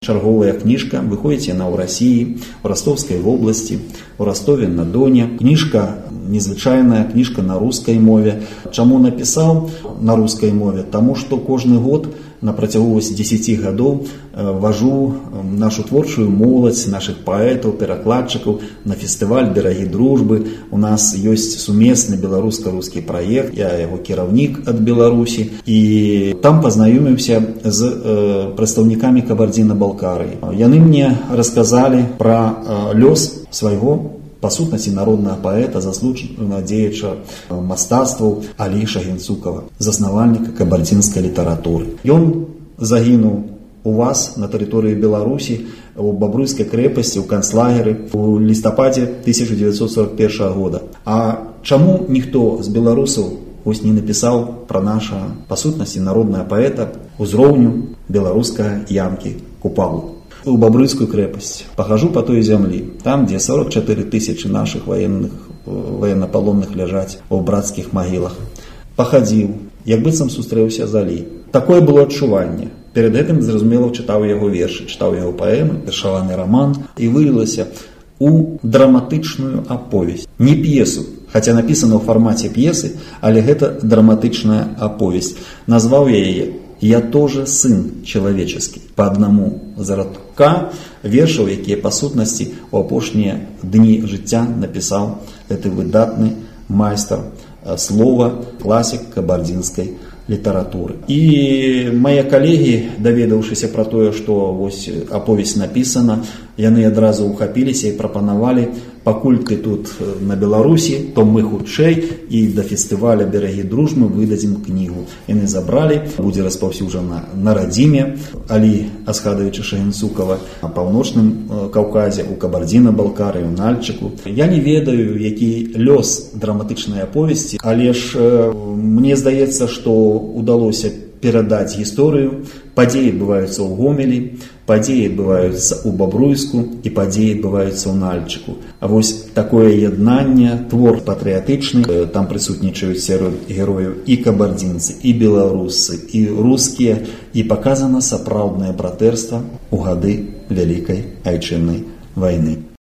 Чарговая книжка, выходит она в России, в Ростовской области, в Ростове-на-Доне. Книжка незвычайная, книжка на русской мове. Чаму написал на русской мове? Тому, что каждый год на протягу 10 годов вожу нашу творчую молодь, наших поэтов, перакладчиков на фестиваль «Бераги дружбы». У нас есть сумесный белорусско-русский проект, я его кіраўнік от Беларуси. И там познакомился с представниками Кабардино-Балкарии. Яны мне рассказали про лёс своего, по сутнасці, народного поэта, заслуженного дзеяча мастацтваў Аліша Генцукова, заснавальніка кабардзінскай літаратуры. Ён загінуў у вас на тэрыторыі Беларусі у Бабруйскай крэпасці, у канцлагеры у лістападзе 1941 года. А чаму ніхто з беларусаў вось не напісаў пра наша, па сутнасці, народнага паэта узроўню беларускага Янкі Купалу? У Бабруйскую крепость. Похожу по той земле, там, где 44 тысячи наших военнополонных лежать в братских могилах. Походил, як быццам сустрэўся з Алі. Такое было адчуванне. Перед этим, зразумела, читал его верши, читал его поэмы, вершаваны роман, и вылилось у драматычную аповесть. Не пьесу, хотя написано в формате пьесы, але гэта драматычная аповесть. Назвал я ее «Я тоже сын человеческий». По одному з радка вершаў, якія па сутнасці у апошнія дні жыцця напісаў гэты выдатны майстар слова, класік кабардзінскай літаратуры. І мае калегі, даведаўшыся пра тое, што вось аповесць напісана, яны адразу ухапіліся і прапанавалі: пакуль ты тут на Беларусі, то мы хутчэй і да фестываля «Берагі дружбы» выдадзім кнігу. Яны забралі, будзе распаўсюджана на радзіме Алі Асхадавіча Генцукова, на паўночным Каўказе, у Кабардзіна-Балкарыі, у Нальчыку. Я не ведаю, які лёс драматычнай аповесці, але ж мне здаецца, што удалося перадаць гісторыю. Падзеі адбываюцца ў Гомелі, падзеі адбываюцца ў Бабруйску і падзеі адбываюцца ў Нальчыку. А вось такое яднанне, твор патрыятычны, там прысутнічаюць сярод герояў і кабардзінцы, і беларусы, і рускія, і паказана сапраўднае братэрства ў гады Вялікай Айчыннай вайны.